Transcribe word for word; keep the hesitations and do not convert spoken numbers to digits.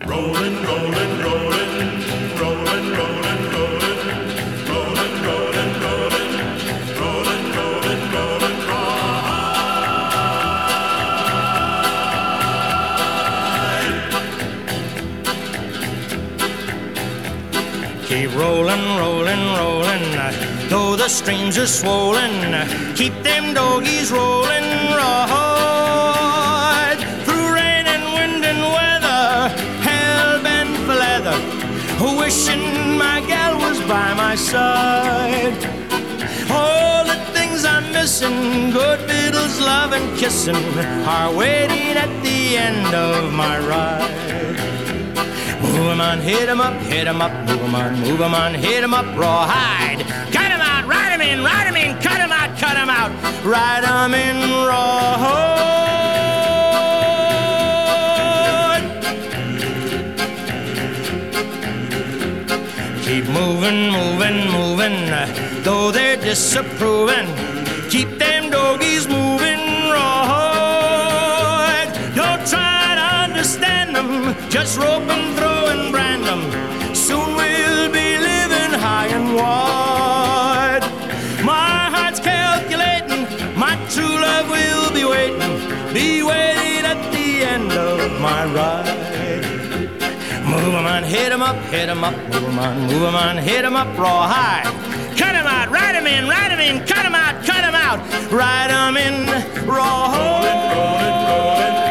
Rolling, rolling, rolling, rolling, rolling, rolling, rolling, rolling, rolling, rolling, rolling, rolling, ride. Keep rolling, rolling, rolling, though the streams are swollen. Keep them doggies rolling, right through rain and wind and weather, hell bent for leather, wishing my gal was by my side. All the things I'm missing, good fiddles, love and kissing, are waiting at the end of my ride. Move 'em on, hit 'em up, hit 'em up, move 'em on, move 'em on, hit 'em up, rawhide. Cut 'em out, ride 'em in, ride 'em in, cut 'em out, cut 'em out, ride 'em in, rawhide. Keep moving, moving, moving, though they're disapproving. Keep them doggies moving, rawhide. Don't try to understand them, just rope and throw and brand them. Soon we'll be living high and wide. My heart's calculating, my true love will be waiting, be waiting at the end of my ride. Move 'em on, hit 'em up, hit 'em up, move 'em on, move 'em on, hit 'em up, rawhide. Cut 'em out, ride 'em in, ride 'em in, cut 'em out, cut 'em out, ride 'em in, rawhide. Rolling, rolling, rolling.